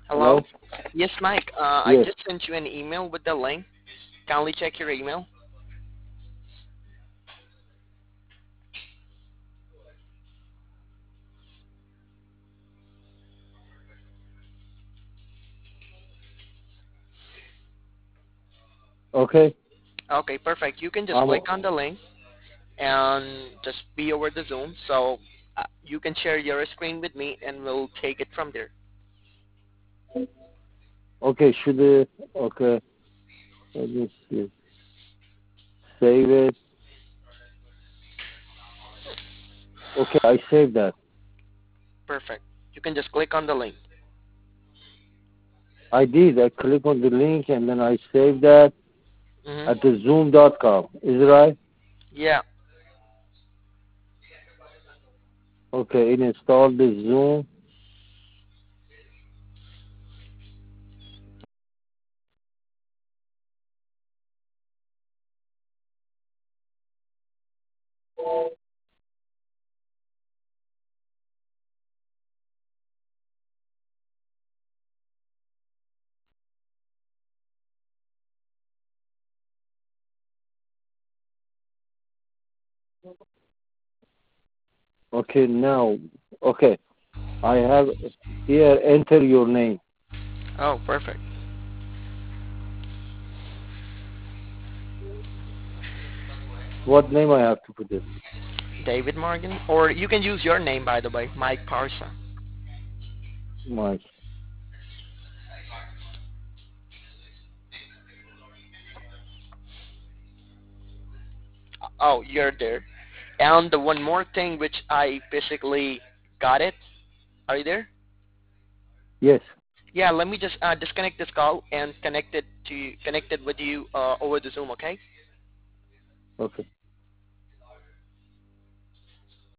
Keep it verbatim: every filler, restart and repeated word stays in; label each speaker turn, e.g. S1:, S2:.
S1: Hello?
S2: Hello? Yes, Mike. Uh, I
S1: Yes.
S2: just sent you an email with the link. Kindly check your email.
S1: Okay.
S2: Okay, perfect. You can just
S1: I'm
S2: click on the link and just be over the Zoom. So uh, you can share your screen with me and we'll take it from there.
S1: okay. Should I, okay. Let me see. Save it. Okay, I saved that.
S2: Perfect. You can just click on the link.
S1: I did. I click on the link and then I saved that
S2: Mm-hmm.
S1: at the zoom dot com. Is it right?
S2: Yeah.
S1: Okay, it installed the Zoom. Okay, now, okay. I have here, enter your name.
S2: Oh, perfect.
S1: What name I have to put it?
S2: David Morgan. Or you can use your name, by the way, Mike Parsa.
S1: My,
S2: Oh, you're there. And the one more thing which I basically got it. Are you there?
S1: yes.
S2: Yeah, let me just uh, disconnect this call and connect it to connect it with you uh, over the Zoom, okay?
S1: Okay.